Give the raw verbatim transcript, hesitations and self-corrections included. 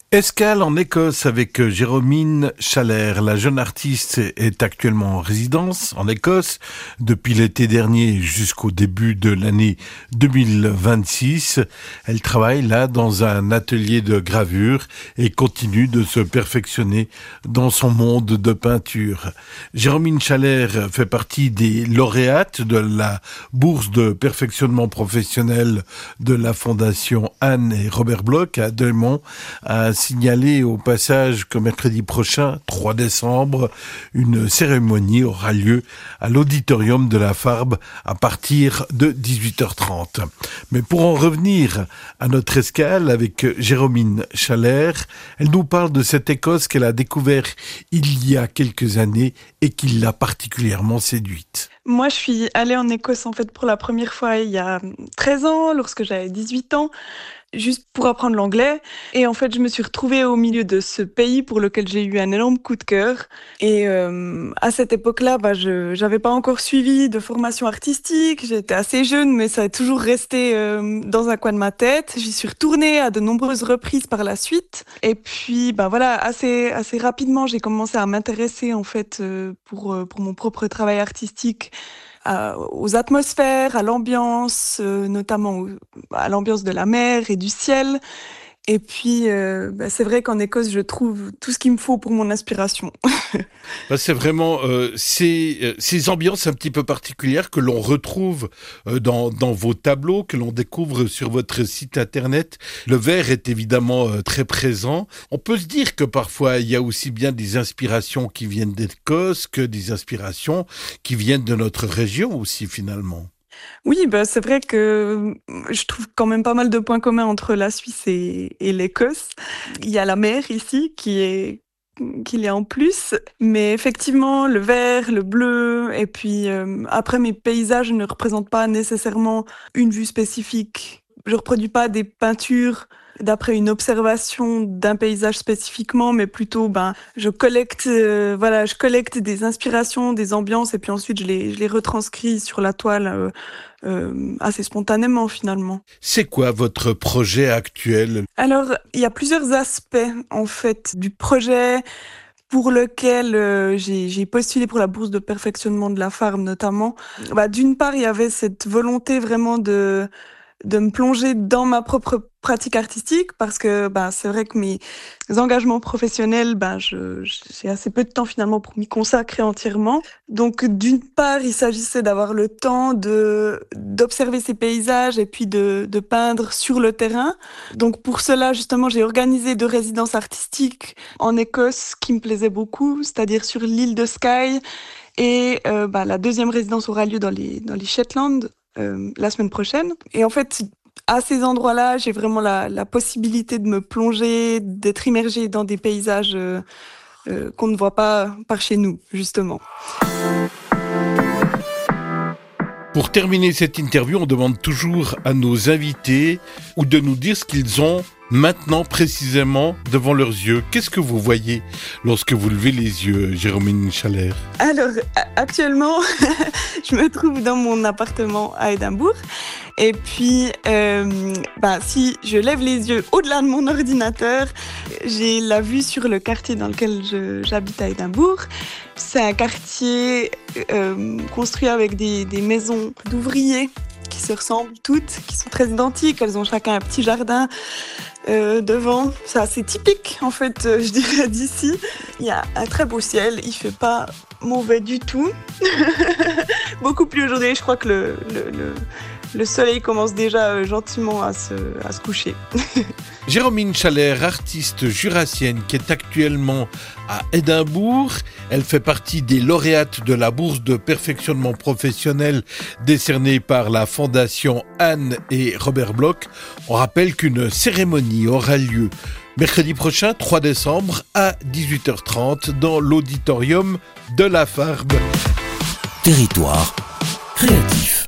Escale en Écosse avec Jérôme Chalère. La jeune artiste est actuellement en résidence en Écosse depuis l'été dernier jusqu'au début de l'année deux mille vingt-six. Elle travaille là dans un atelier de gravure et continue de se perfectionner dans son monde de peinture. Jérôme Chalère fait partie des lauréates de la bourse de perfectionnement professionnel de la Fondation Anne et Robert Bloch à Deurmont, à signaler au passage que mercredi prochain, trois décembre, une cérémonie aura lieu à l'auditorium de la Farbe à partir de dix-huit heures trente. Mais pour en revenir à notre escale avec Jérôme Chalère, elle nous parle de cette Écosse qu'elle a découvert il y a quelques années et qui l'a particulièrement séduite. Moi, je suis allée en Écosse en fait pour la première fois il y a treize ans, lorsque j'avais dix-huit ans, juste pour apprendre l'anglais. Et en fait, je me suis retrouvée au milieu de ce pays pour lequel j'ai eu un énorme coup de cœur. Et euh, à cette époque-là, bah, je j'avais pas encore suivi de formation artistique. J'étais assez jeune, mais ça a toujours resté euh, dans un coin de ma tête. J'y suis retournée à de nombreuses reprises par la suite. Et puis, bah voilà, assez assez rapidement, j'ai commencé à m'intéresser en fait euh, pour euh, pour mon propre travail artistique. À, aux atmosphères, à l'ambiance, euh, notamment au, à l'ambiance de la mer et du ciel. Et puis, euh, bah, c'est vrai qu'en Écosse, je trouve tout ce qu'il me faut pour mon inspiration. Bah, c'est vraiment euh, ces, euh, ces ambiances un petit peu particulières que l'on retrouve euh, dans, dans vos tableaux, que l'on découvre sur votre site internet. Le vert est évidemment euh, très présent. On peut se dire que parfois, il y a aussi bien des inspirations qui viennent d'Écosse que des inspirations qui viennent de notre région aussi, finalement. Oui, bah, c'est vrai que je trouve quand même pas mal de points communs entre la Suisse et, et l'Écosse. Il y a la mer ici qui est qu'il y a en plus, mais effectivement le vert, le bleu, et puis euh, après mes paysages ne représentent pas nécessairement une vue spécifique. Je reproduis pas des peintures d'après une observation d'un paysage spécifiquement, mais plutôt, ben, je collecte, euh, voilà, je collecte des inspirations, des ambiances, et puis ensuite je les, je les retranscris sur la toile euh, euh, assez spontanément finalement. C'est quoi votre projet actuel ? Alors, il y a plusieurs aspects en fait du projet pour lequel euh, j'ai, j'ai postulé pour la bourse de perfectionnement de la Farbe notamment. Bah, d'une part, il y avait cette volonté vraiment de de me plonger dans ma propre pratique artistique parce que bah, c'est vrai que mes engagements professionnels, bah, je, j'ai assez peu de temps finalement pour m'y consacrer entièrement. Donc d'une part, il s'agissait d'avoir le temps de d'observer ces paysages et puis de, de peindre sur le terrain. Donc pour cela, justement, j'ai organisé deux résidences artistiques en Écosse qui me plaisaient beaucoup, c'est-à-dire sur l'île de Skye. Et euh, bah, la deuxième résidence aura lieu dans les, dans les Shetland euh, la semaine prochaine. Et en fait, à ces endroits-là, j'ai vraiment la, la possibilité de me plonger, d'être immergée dans des paysages euh, euh, qu'on ne voit pas par chez nous, justement. Pour terminer cette interview, on demande toujours à nos invités ou de nous dire ce qu'ils ont maintenant précisément devant leurs yeux. Qu'est-ce que vous voyez lorsque vous levez les yeux, Jérôme Chalère ? Alors, actuellement, je me trouve dans mon appartement à Édimbourg. Et puis, euh, bah, si je lève les yeux au-delà de mon ordinateur, j'ai la vue sur le quartier dans lequel je, j'habite à Édimbourg. C'est un quartier euh, construit avec des, des maisons d'ouvriers qui se ressemblent toutes, qui sont très identiques. Elles ont chacun un petit jardin euh, devant. C'est assez typique, en fait, euh, je dirais, d'ici. Il y a un très beau ciel. Il fait pas mauvais du tout. Beaucoup plus aujourd'hui. Je crois que le, le, le, le soleil commence déjà euh, gentiment à se, à se coucher. Jérôme Chalère, artiste jurassienne qui est actuellement à Édimbourg. Elle fait partie des lauréates de la bourse de perfectionnement professionnel décernée par la Fondation Anne et Robert Bloch. On rappelle qu'une cérémonie aura lieu mercredi prochain, trois décembre, à dix-huit heures trente dans l'auditorium de la Farbe. Territoire créatif.